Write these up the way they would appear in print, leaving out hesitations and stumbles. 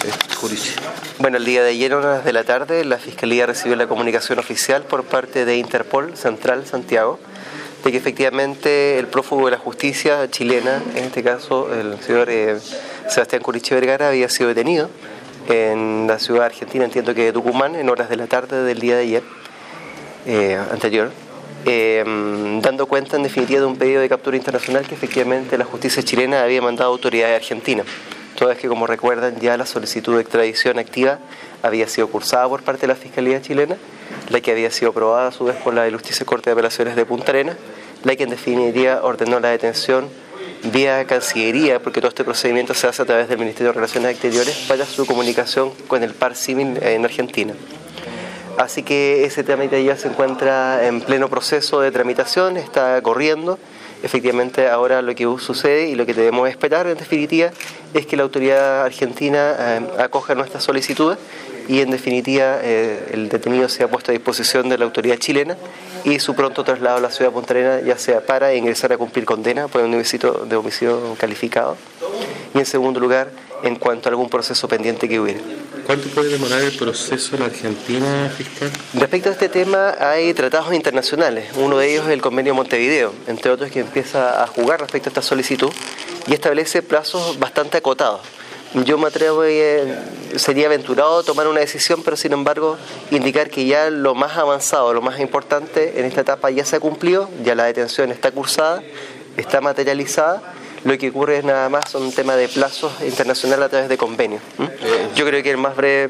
Jurichi. Bueno, el día de ayer, a horas de la tarde, la Fiscalía recibió la comunicación oficial por parte de Interpol Central Santiago de que efectivamente el prófugo de la justicia chilena, en este caso el señor Sebastián Jurichi Vergara, había sido detenido en la ciudad argentina, entiendo que de Tucumán, en horas de la tarde del día de ayer, anterior, dando cuenta en definitiva de un pedido de captura internacional que efectivamente la justicia chilena había mandado a autoridades argentinas. Toda vez que, como recuerdan, ya la solicitud de extradición activa había sido cursada por parte de la Fiscalía chilena, la que había sido aprobada a su vez por la Ilustre Corte de Apelaciones de Punta Arenas, la que en definitiva ordenó la detención vía Cancillería, porque todo este procedimiento se hace a través del Ministerio de Relaciones Exteriores para su comunicación con el par civil en Argentina. Así que ese trámite ya se encuentra en pleno proceso de tramitación, está corriendo. Efectivamente, ahora lo que sucede y lo que debemos esperar en definitiva es que la autoridad argentina acoja nuestras solicitudes y en definitiva el detenido sea puesto a disposición de la autoridad chilena y su pronto traslado a la ciudad de Punta Arenas, ya sea para ingresar a cumplir condena por un ilícito de homicidio calificado y en segundo lugar en cuanto a algún proceso pendiente que hubiera. ¿Cuánto puede demorar el proceso en la Argentina, fiscal? Respecto a este tema hay tratados internacionales, uno de ellos es el Convenio Montevideo, entre otros que empieza a jugar respecto a esta solicitud y establece plazos bastante acotados. Yo me atrevo, sería aventurado tomar una decisión, pero sin embargo indicar que ya lo más avanzado, lo más importante en esta etapa ya se ha cumplido, ya la detención está cursada, está materializada. Lo que ocurre es nada más un tema de plazos internacionales a través de convenios. Yo creo que el más breve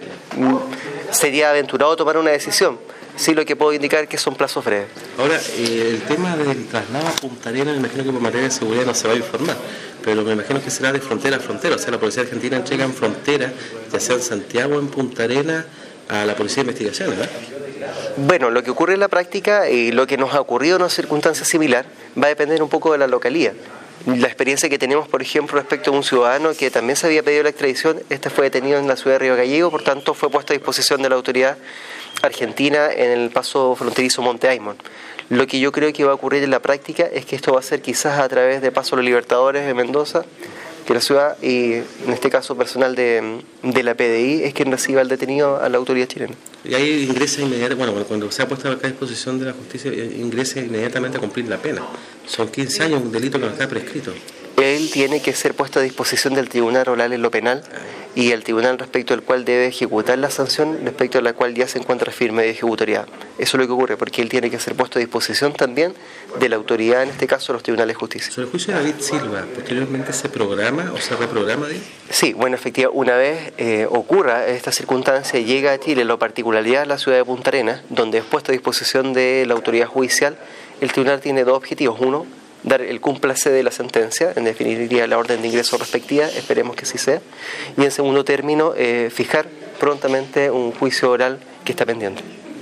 sería aventurado tomar una decisión. Sí, lo que puedo indicar es que son plazos breves. Ahora, el tema del traslado a Punta Arenas, me imagino que por materia de seguridad no se va a informar, pero me imagino que será de frontera a frontera, o sea, la Policía Argentina entrega en frontera, ya sea en Santiago o en Punta Arenas, a la Policía de Investigaciones, ¿verdad? Bueno, lo que ocurre en la práctica y lo que nos ha ocurrido en una circunstancia similar va a depender un poco de la localía. La experiencia que tenemos, por ejemplo, respecto a un ciudadano que también se había pedido la extradición, fue detenido en la ciudad de Río Gallego, por tanto fue puesto a disposición de la autoridad argentina en el paso fronterizo Monte Aymon. Lo que yo creo que va a ocurrir en la práctica es que esto va a ser quizás a través de Paso Los Libertadores de Mendoza, de la ciudad, y en este caso personal de la PDI es quien reciba al detenido a la autoridad chilena. Y ahí ingresa inmediatamente, bueno, cuando se ha puesto acá a disposición de la justicia, ingresa inmediatamente a cumplir la pena. Son 15 años, un delito que no está prescrito. Él tiene que ser puesto a disposición del tribunal oral en lo penal y el tribunal respecto al cual debe ejecutar la sanción, respecto a la cual ya se encuentra firme de ejecutoriedad. Eso es lo que ocurre, porque él tiene que ser puesto a disposición también de la autoridad, en este caso los tribunales de justicia. Sobre el juicio de David Silva, ¿posteriormente se programa o se reprograma? Sí, bueno, efectivamente, una vez ocurra esta circunstancia, llega a Chile, la particularidad de la ciudad de Punta Arenas, donde es puesto a disposición de la autoridad judicial, el tribunal tiene dos objetivos. Uno, dar el cúmplice de la sentencia, en definitiva la orden de ingreso respectiva, esperemos que sí sea, y en segundo término, fijar prontamente un juicio oral que está pendiente.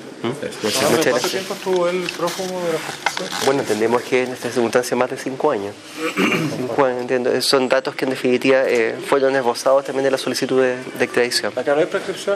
¿Cuánto tiempo estuvo el prófugo de la justicia? Bueno, entendemos que en esta circunstancia más de 5 años. 5 años, entiendo. Son datos que en definitiva fueron esbozados también de la solicitud de extradición. ¿Acá no hay prescripción?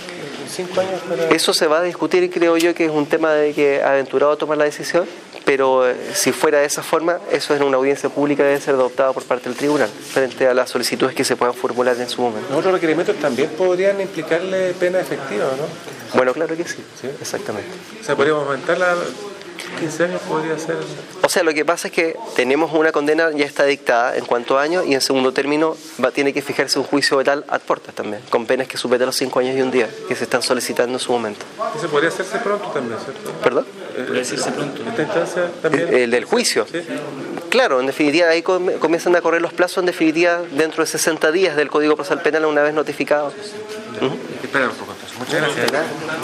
5 años para... Eso se va a discutir y creo yo que es un tema de que aventurado tomar la decisión, pero si fuera de esa forma, eso en una audiencia pública debe ser adoptado por parte del tribunal, frente a las solicitudes que se puedan formular en su momento. ¿Los otros requerimientos también podrían implicarle pena efectiva, no? Bueno, claro que sí, exactamente. O sea, podríamos aumentar la... 15 años podría ser... O sea, lo que pasa es que tenemos una condena, ya está dictada en cuanto a años, y en segundo término tiene que fijarse un juicio oral ad portas también, con penas que superen los 5 años y un día, que se están solicitando en su momento. Eso podría hacerse pronto también, ¿cierto? ¿Perdón? ¿Podría hacerse pronto? ¿Esta instancia también? ¿El del juicio? Sí. Claro, en definitiva ahí comienzan a correr los plazos, en definitiva dentro de 60 días del Código Procesal Penal una vez notificado. Espera un poco entonces. Muchas gracias.